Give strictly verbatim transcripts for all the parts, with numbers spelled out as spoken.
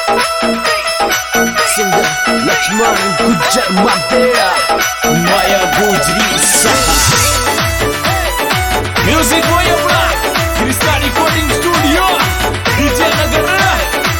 Singer Lakshman Gujar Mapera Maya Gujri Saha Music Maya Black Krista Recording Studio Vijayanagara.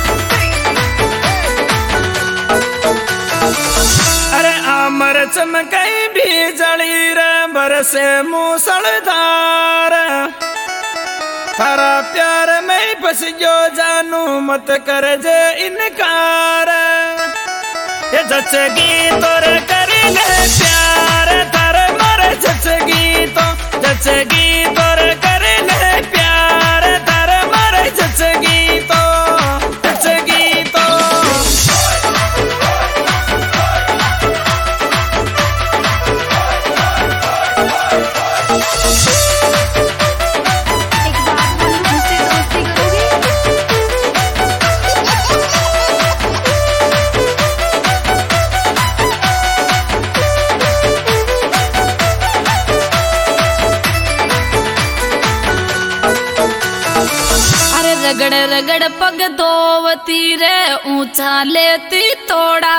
अरे आमर चमकई बिजली रे बरसे मूसलधार थारा प्यार में फंस जो जानू मत कर जे इनकार ये जचगी तोर कर ले प्यार थारे मर जचगी तो जचगी तोर कर ले प्यार थारे मर जचगी तो जचगी तो रगड़ रगड़ पग दोवती रे ऊंचा लेती तोड़ा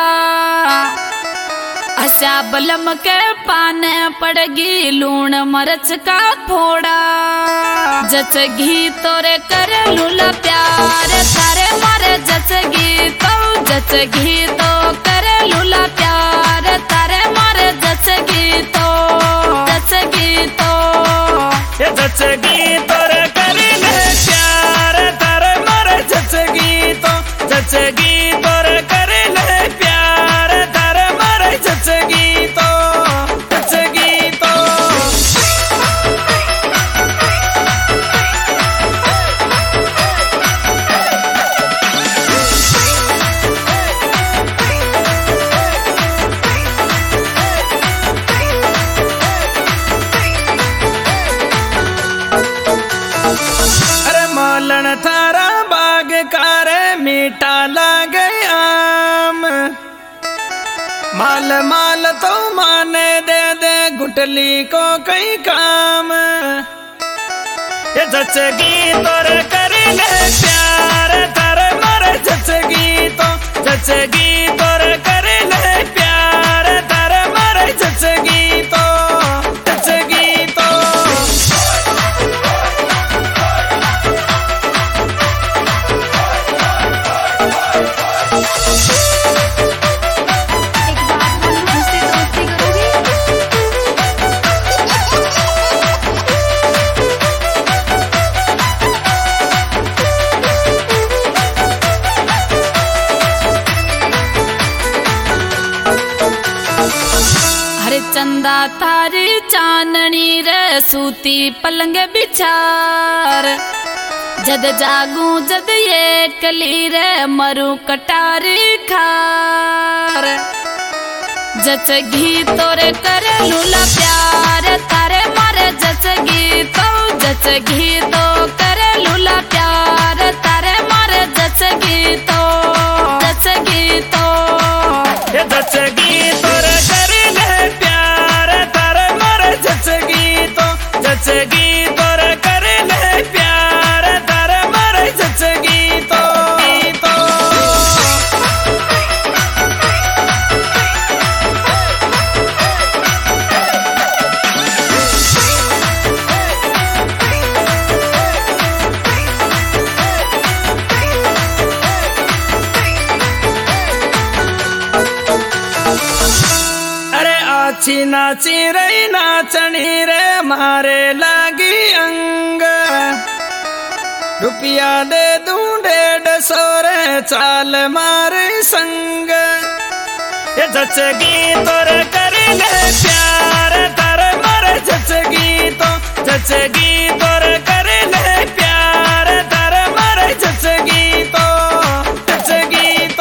अस्या बलम के पाने पड़गी लूण मरच का फोड़ा जचगी तोरे कर लूला प्यार थारे मारे जचगी तो जचगी तो कर लूला प्यार थारे मारे जचगी तो जचगी तो ये जचगी तोरे कर ले प्यार थारे मारे जचगी तो जचगी तोरे कर ले प्यार थारे मारे जचगी तो जचगी तो अरे मालन थारा बाग कारे मीठा लागे आम माल माल तो माने दे दे गुटली को कई काम ये जचगी तोर कर ले प्यार थारे मर जचगी तो जचगी तोर कर ले प्यार थारे मर जचगी तो जचगी तो चंदा थारी चांदनी रे सूती पलंग बिछार जद जागू जद ये कली रे मरु कटारी खार जचगी तोरे करे लूला प्यार थारे मारे जचगी तो जचगी तो करे लूला प्यार थारे मारे जचगी तो जचगी तो ये जचगी तोरे कर ले प्यार थारे मर जचगी तो जचगी तोरे कर ले प्यार थारे मर जचगी तो तो अरे आची नाची रही नाचनी रे मारे लागी अंग रुपया दे दूं डेढ़ सौ रे चाल मारे संग ये जचगी तोर कर ले प्यार थारे मर जचगी तो जचगी तोर कर ले प्यार थारे मर जचगी तो जचगी तो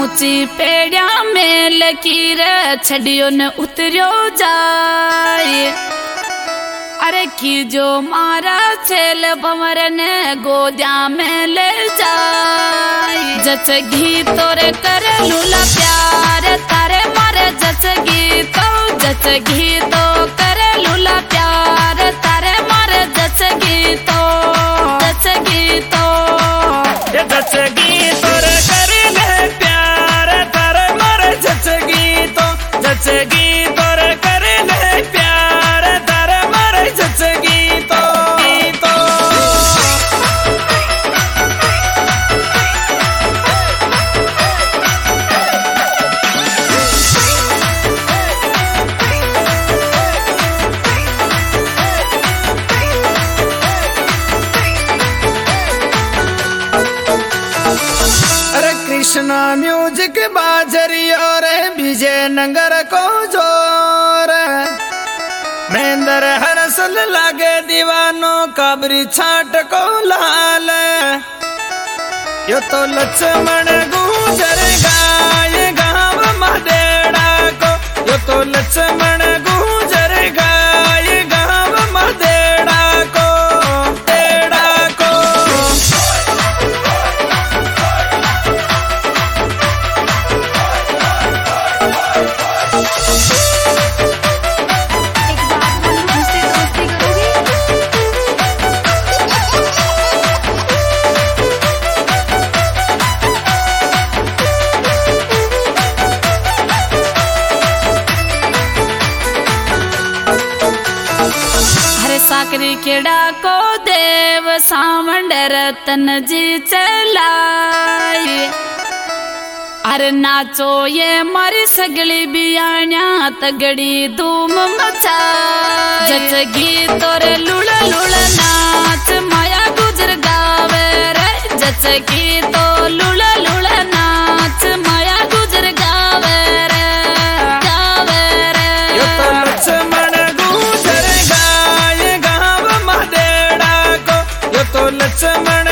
ऊंची पेड़िया में लकीर छड़ियो न उतरियो जाए। अरे की जो मारा छेल भंवर ने गोदिया में ले जाए। जचगी तोरे कर लूला प्यार तारे मारे जचगी तो जचगी तो कर लूला प्यार तारे मारे जचगी तो जचगी तो जचगी तोरे कर ले प्यार तारे मारे जचगी तो जचगी तोरे कर ले प्यार तारे मारे जचगी तो तो कृष्णा म्यूजिक बाजरी और विजयनगर को जोर महेंद्र हरसल लागे दीवानों काबरी छाट को लाल। यो तो लक्ष्मण गुजर गाय गाँव मदेड़ा को यो तो लक्ष्मण गुजर गाय गाँव मदेड़ा को तेड़ा को। साकरी केड़ा को देव सावंड रतन जी चलाई। अरे नाचो ये मारी सगली बियाणिया तगड़ी धूम मचा। जचगी तोरे लुड़ लुड़ नाच माया गुजर गावे रे। जचगी तो लुड़ लुड़ नाच माया गुजर गावे रे गावे रे। यो तो लक्ष्मण गुजर गाय गाँव मदेड़ा को यो तो लक्ष्मण